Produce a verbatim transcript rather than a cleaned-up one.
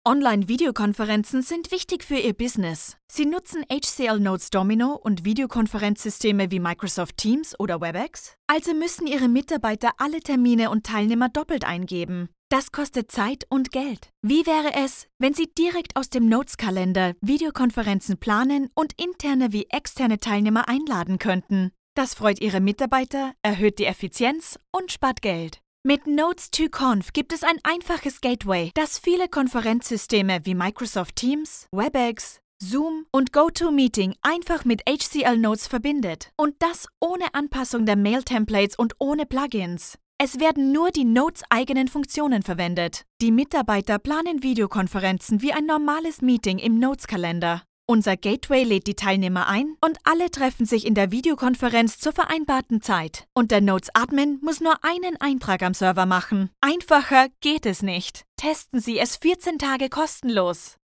Online-Videokonferenzen sind wichtig für Ihr Business. Sie nutzen H C L Notes Domino und Videokonferenzsysteme wie Microsoft Teams oder Webex? Also müssen Ihre Mitarbeiter alle Termine und Teilnehmer doppelt eingeben. Das kostet Zeit und Geld. Wie wäre es, wenn Sie direkt aus dem Notes-Kalender Videokonferenzen planen und interne wie externe Teilnehmer einladen könnten? Das freut Ihre Mitarbeiter, erhöht die Effizienz und spart Geld. Mit Notes to Conf gibt es ein einfaches Gateway, das viele Konferenzsysteme wie Microsoft Teams, Webex, Zoom und GoToMeeting einfach mit H C L Notes verbindet. Und das ohne Anpassung der Mail-Templates und ohne Plugins. Es werden nur die Notes-eigenen Funktionen verwendet. Die Mitarbeiter planen Videokonferenzen wie ein normales Meeting im Notes-Kalender. Unser Gateway lädt die Teilnehmer ein und alle treffen sich in der Videokonferenz zur vereinbarten Zeit. Und der Notes-Admin muss nur einen Eintrag am Server machen. Einfacher geht es nicht. Testen Sie es vierzehn Tage kostenlos.